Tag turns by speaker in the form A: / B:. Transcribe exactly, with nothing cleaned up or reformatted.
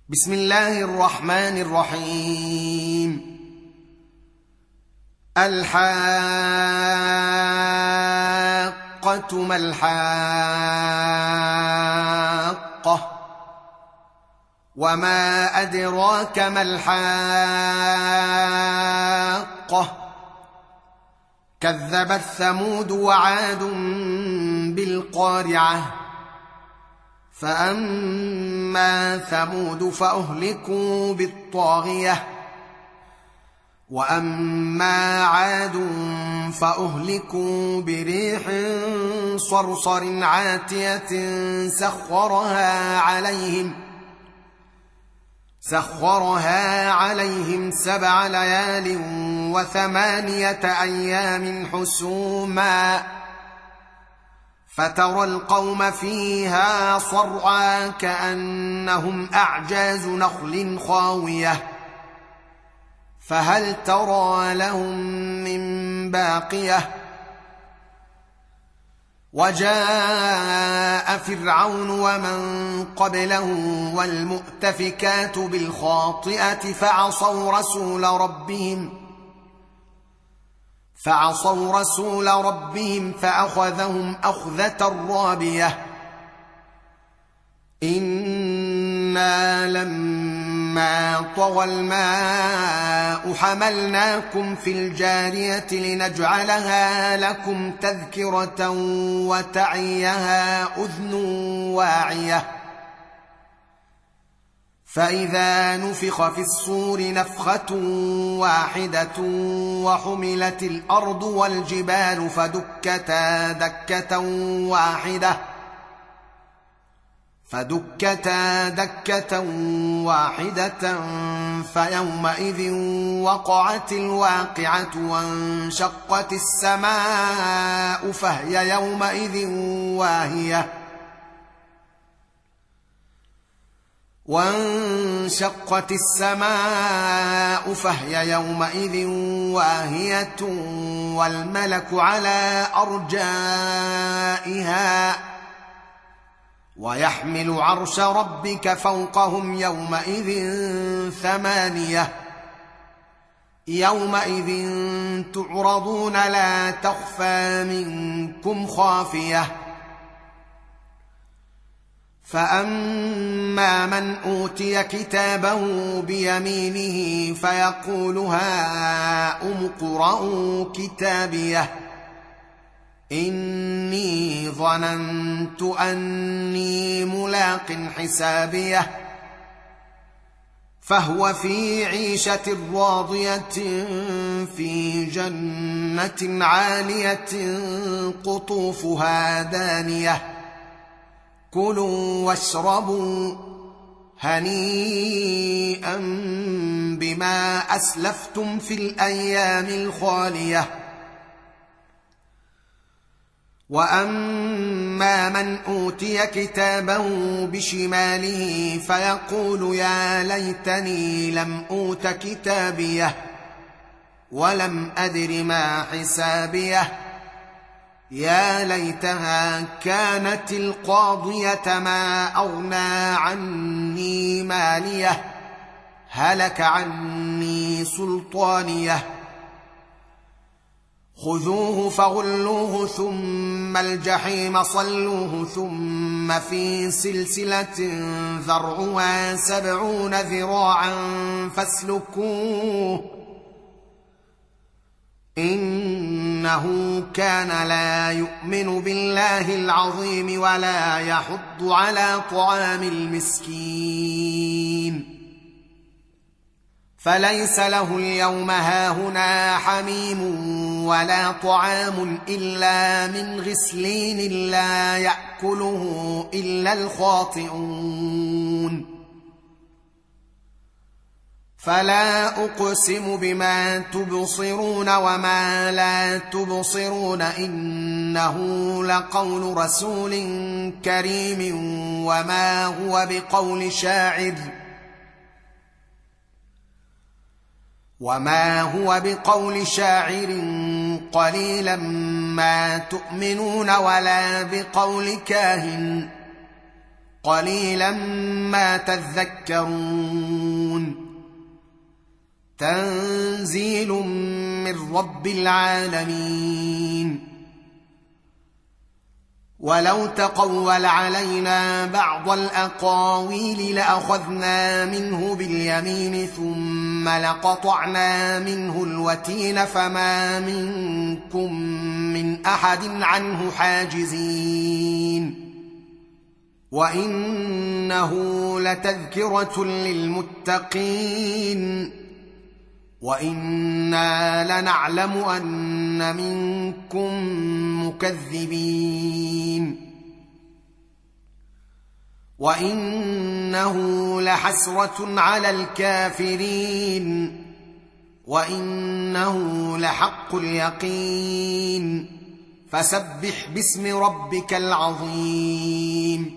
A: بسم الله الرحمن الرحيم. الحاقة ما الحاقة وما أدراك ما الحاقة كذبت ثمود وعاد بالقارعة فأما ثمود فأهلكوا بالطاغية وأما عاد فأهلكوا بريح صرصر عاتية سخرها عليهم سخرها عليهم سبع ليال وثمانية أيام حسوما فترى القوم فيها صرعى كأنهم أعجاز نخل خاوية فهل ترى لهم من باقية وجاء فرعون ومن قبله والمؤتفكات بالخاطئة فعصوا رسول ربهم فعصوا رسول ربهم فأخذهم أخذة رابية إنا لما طغى الماء حملناكم في الجارية لنجعلها لكم تذكرة وتعيها أذن واعية فإذا نفخ في الصور نفخة واحدة وحملت الأرض والجبال فدكتا دكة واحدة فدكتا دكة واحدة فيومئذ وقعت الواقعة وانشقت السماء فهي يومئذ واهية وانشقت السماء فهي يومئذ واهية والملك على أرجائها ويحمل عرش ربك فوقهم يومئذ ثمانية يومئذ تعرضون لا تخفى منكم خافية فأما من أوتي كتابه بيمينه فيقول هاؤم اقرءوا كتابيه إني ظننت أني ملاق حسابيه فهو في عيشة راضية في جنة عالية قطوفها دانية كلوا واشربوا هنيئا بما أسلفتم في الأيام الخالية وأما من أوتي كتابه بشماله فيقول يا ليتني لم أوت كتابيه ولم أدر ما حسابيه يا ليتها كانت القاضية ما أغنى عني ماليه هلك عني سلطانيه خذوه فغلوه ثم الجحيم صلوه ثم في سلسلة ذرعها سبعون ذراعا فاسلكوه إنه كان لا يؤمن بالله العظيم ولا يحض على طعام المسكين فليس له اليوم هاهنا حميم ولا طعام إلا من غسلين لا يأكله إلا الخاطئون فلا أقسم بما تبصرون وما لا تبصرون إنه لقول رسول كريم وما هو بقول شاعر وما هو بقول شاعر قليلا ما تؤمنون ولا بقول كاهن قليلا ما تذكرون تنزيل من رب العالمين ولو تقول علينا بعض الأقاويل لأخذنا منه باليمين ثم لقطعنا منه الوتين فما منكم من أحد عنه حاجزين وإنه لتذكرة للمتقين وإنا لنعلم أن منكم مكذبين وإنه لحسرة على الكافرين وإنه لحق اليقين فسبح باسم ربك العظيم